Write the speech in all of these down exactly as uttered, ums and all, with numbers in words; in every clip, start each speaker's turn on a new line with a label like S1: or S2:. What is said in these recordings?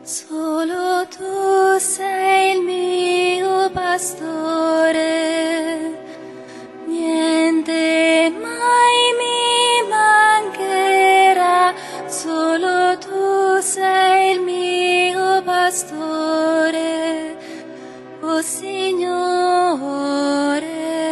S1: Solo tu sei il mio pastore, niente mai mi mancherà. Solo tu sei il mio pastore, o Signore.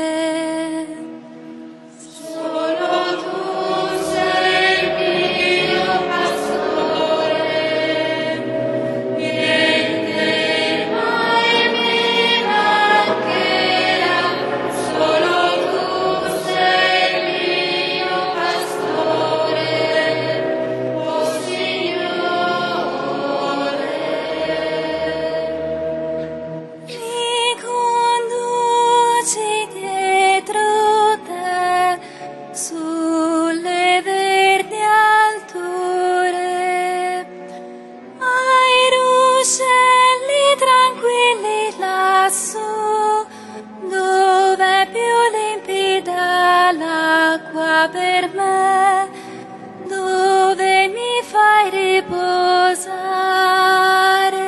S1: Sulle verdi alture, ai ruscelli tranquilli lassù, dove è più limpida l'acqua per me, dove mi fai riposare.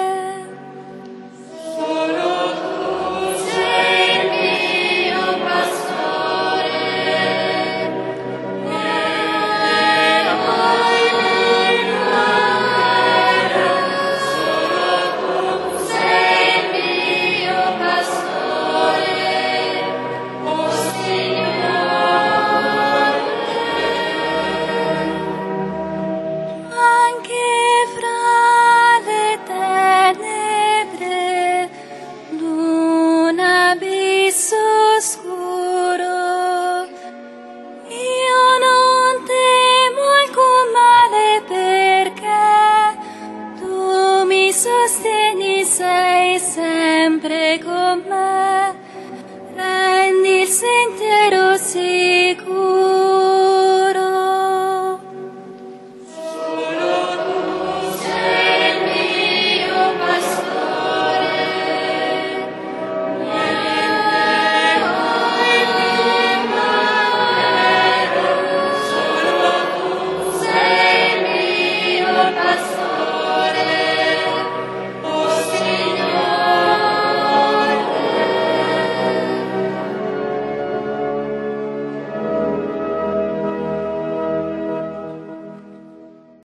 S1: Oscuro, io non temo alcun male perché tu mi sostieni, sei sempre con me, rendi il sentiero